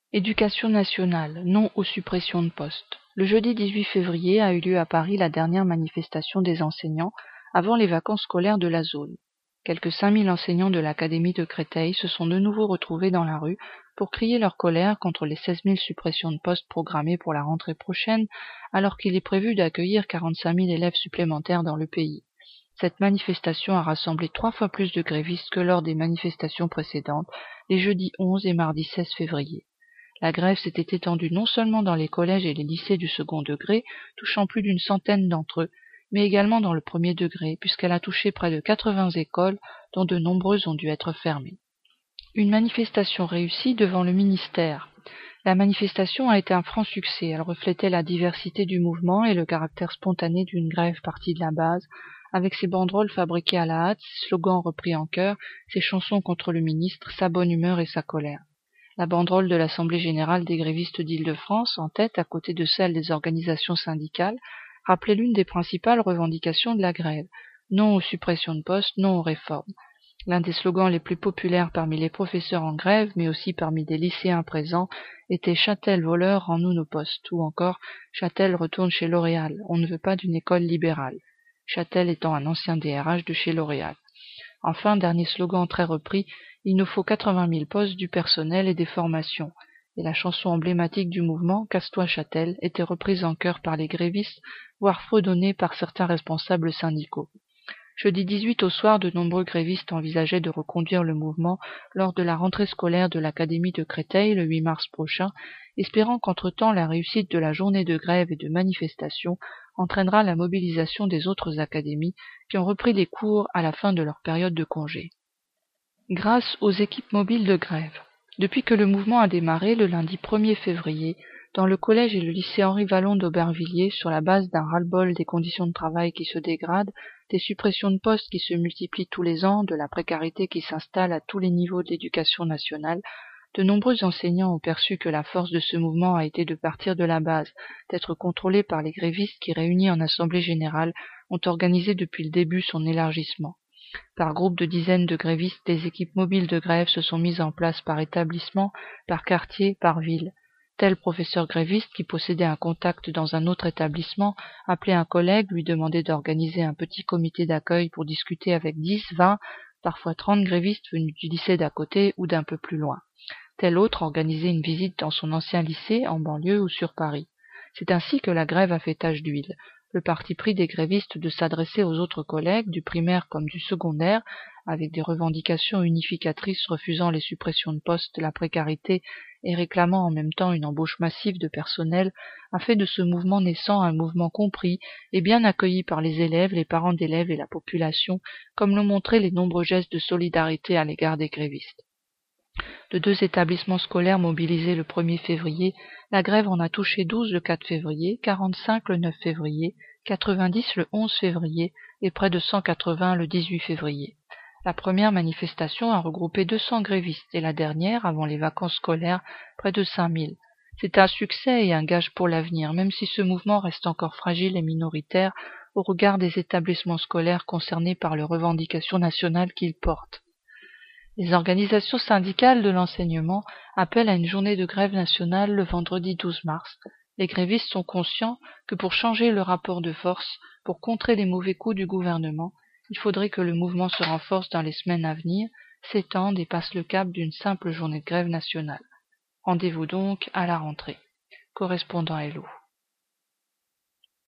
Éducation nationale, non aux suppressions de postes. Le jeudi 18 février a eu lieu à Paris la dernière manifestation des enseignants avant les vacances scolaires de la zone. Quelques 5000 enseignants de l'Académie de Créteil se sont de nouveau retrouvés dans la rue pour crier leur colère contre les 16 000 suppressions de postes programmées pour la rentrée prochaine, alors qu'il est prévu d'accueillir 45 000 élèves supplémentaires dans le pays. Cette manifestation a rassemblé 3 fois plus de grévistes que lors des manifestations précédentes, les jeudis 11 et mardi 16 février. La grève s'était étendue non seulement dans les collèges et les lycées du second degré, touchant plus d'une centaine d'entre eux, mais également dans le premier degré, puisqu'elle a touché près de 80 écoles, dont de nombreuses ont dû être fermées. Une manifestation réussie devant le ministère. La manifestation a été un franc succès. Elle reflétait la diversité du mouvement et le caractère spontané d'une grève partie de la base, avec ses banderoles fabriquées à la hâte, ses slogans repris en chœur, ses chansons contre le ministre, sa bonne humeur et sa colère. La banderole de l'Assemblée générale des grévistes d'Île-de-France, en tête à côté de celle des organisations syndicales, rappelait l'une des principales revendications de la grève. Non aux suppressions de postes, non aux réformes. L'un des slogans les plus populaires parmi les professeurs en grève, mais aussi parmi des lycéens présents, était « Châtel voleur, rends-nous nos postes » ou encore « Châtel retourne chez L'Oréal, on ne veut pas d'une école libérale ». Châtel étant un ancien DRH de chez L'Oréal. Enfin, dernier slogan très repris, il nous faut 80 000 postes, du personnel et des formations. Et la chanson emblématique du mouvement, Casse-toi Châtel, était reprise en chœur par les grévistes, voire fredonnée par certains responsables syndicaux. Jeudi 18 au soir, de nombreux grévistes envisageaient de reconduire le mouvement lors de la rentrée scolaire de l'Académie de Créteil le 8 mars prochain, espérant qu'entre-temps la réussite de la journée de grève et de manifestation entraînera la mobilisation des autres académies qui ont repris les cours à la fin de leur période de congé. Grâce aux équipes mobiles de grève. Depuis que le mouvement a démarré le lundi 1er février, dans le collège et le lycée Henri Vallon d'Aubervilliers, sur la base d'un ras-le-bol des conditions de travail qui se dégradent, des suppressions de postes qui se multiplient tous les ans, de la précarité qui s'installe à tous les niveaux de l'éducation nationale, de nombreux enseignants ont perçu que la force de ce mouvement a été de partir de la base, d'être contrôlés par les grévistes qui, réunis en assemblée générale, ont organisé depuis le début son élargissement. Par groupe de dizaines de grévistes, des équipes mobiles de grève se sont mises en place par établissement, par quartier, par ville. Tel professeur gréviste qui possédait un contact dans un autre établissement appelait un collègue, lui demandait d'organiser un petit comité d'accueil pour discuter avec 10, 20, parfois 30 grévistes venus du lycée d'à côté ou d'un peu plus loin. Tel autre organisait une visite dans son ancien lycée, en banlieue ou sur Paris. C'est ainsi que la grève a fait tache d'huile. Le parti pris des grévistes de s'adresser aux autres collègues, du primaire comme du secondaire, avec des revendications unificatrices refusant les suppressions de postes, la précarité et réclamant en même temps une embauche massive de personnel, a fait de ce mouvement naissant un mouvement compris et bien accueilli par les élèves, les parents d'élèves et la population, comme l'ont montré les nombreux gestes de solidarité à l'égard des grévistes. De 2 établissements scolaires mobilisés le 1er février, la grève en a touché 12 le 4 février, 45 le 9 février, 90 le 11 février et près de 180 le 18 février. La première manifestation a regroupé 200 grévistes et la dernière, avant les vacances scolaires, près de 5000. C'est un succès et un gage pour l'avenir, même si ce mouvement reste encore fragile et minoritaire au regard des établissements scolaires concernés par les revendications nationales qu'il porte. Les organisations syndicales de l'enseignement appellent à une journée de grève nationale le vendredi 12 mars. Les grévistes sont conscients que pour changer le rapport de force, pour contrer les mauvais coups du gouvernement, il faudrait que le mouvement se renforce dans les semaines à venir, s'étende et passe le cap d'une simple journée de grève nationale. Rendez-vous donc à la rentrée. Correspondant Hello.